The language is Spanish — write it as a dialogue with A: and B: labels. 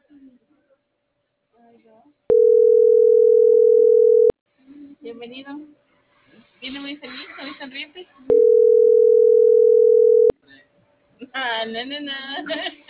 A: Bienvenido. Viene muy feliz, muy sonriente. Ah, no, no, no.